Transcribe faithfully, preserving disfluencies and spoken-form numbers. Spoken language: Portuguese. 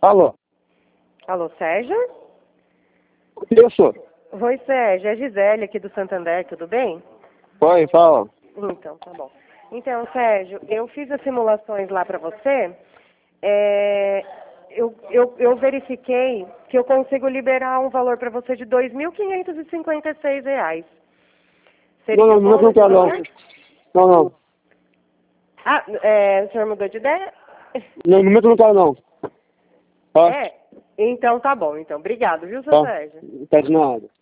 Alô? Alô, Sérgio? Isso? Oi, Sérgio. É Gisele aqui do Santander, tudo bem? Oi, fala. Então, tá bom. Então, Sérgio, eu fiz as simulações lá pra você. É, eu, eu, eu verifiquei que eu consigo liberar um valor pra você de dois mil quinhentos e cinquenta e seis reais. Seria Não, não, não, bom não esse quero não. valor? Não, não. Ah, é, o senhor mudou de ideia? No momento não quero não. Tá? É? Então tá bom. Então, obrigado, viu, seu Tá? Sérgio? Não tá de nada.